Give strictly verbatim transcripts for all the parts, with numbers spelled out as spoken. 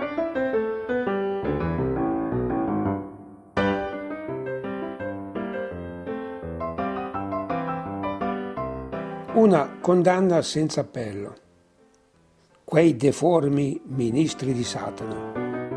Una condanna senza appello. Quei deformi ministri di Satana.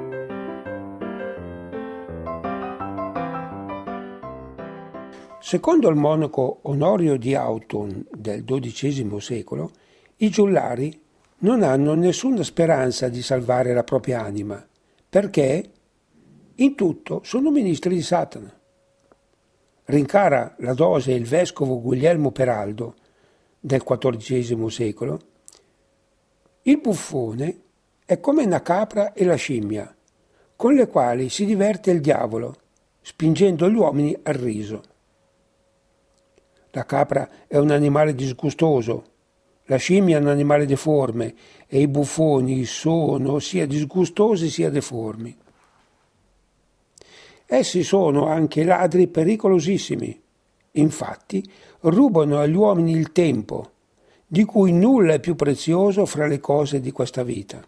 Secondo il monaco Onorio di Autun del dodicesimo secolo, i giullari non hanno nessuna speranza di salvare la propria anima, perché in tutto sono ministri di Satana. Rincara la dose il vescovo Guglielmo Peraldo del quattordicesimo secolo. Il buffone è come una capra e la scimmia, con le quali si diverte il diavolo, spingendo gli uomini al riso. La capra è un animale disgustoso, la scimmia è un animale deforme e i buffoni sono sia disgustosi sia deformi. Essi sono anche ladri pericolosissimi. Infatti, rubano agli uomini il tempo, di cui nulla è più prezioso fra le cose di questa vita.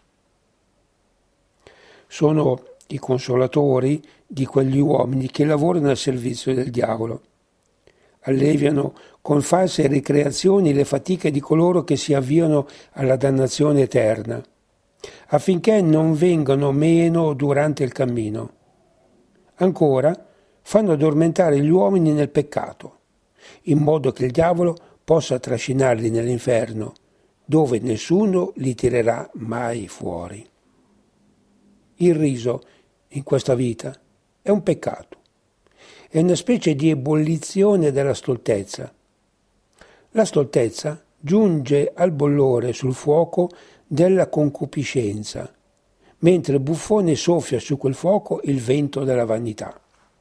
Sono i consolatori di quegli uomini che lavorano al servizio del diavolo. Alleviano con false ricreazioni le fatiche di coloro che si avviano alla dannazione eterna, affinché non vengano meno durante il cammino. Ancora, fanno addormentare gli uomini nel peccato, in modo che il diavolo possa trascinarli nell'inferno, dove nessuno li tirerà mai fuori. Il riso, in questa vita, è un peccato, è una specie di ebollizione della stoltezza. La stoltezza giunge al bollore sul fuoco della concupiscenza, mentre il buffone soffia su quel fuoco il vento della vanità.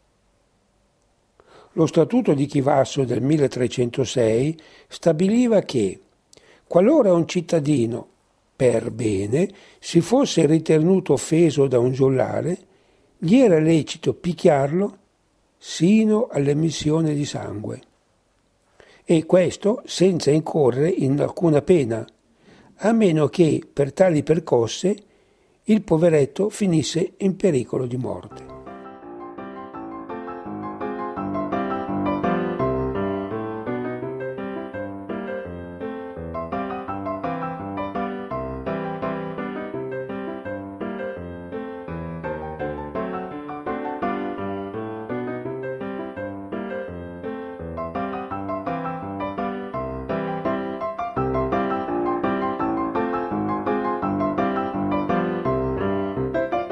Lo Statuto di Chivasso del milletrecentosei stabiliva che, qualora un cittadino, per bene, si fosse ritenuto offeso da un giullare, gli era lecito picchiarlo sino all'emissione di sangue. E questo senza incorrere in alcuna pena, a meno che per tali percosse il poveretto finisse in pericolo di morte.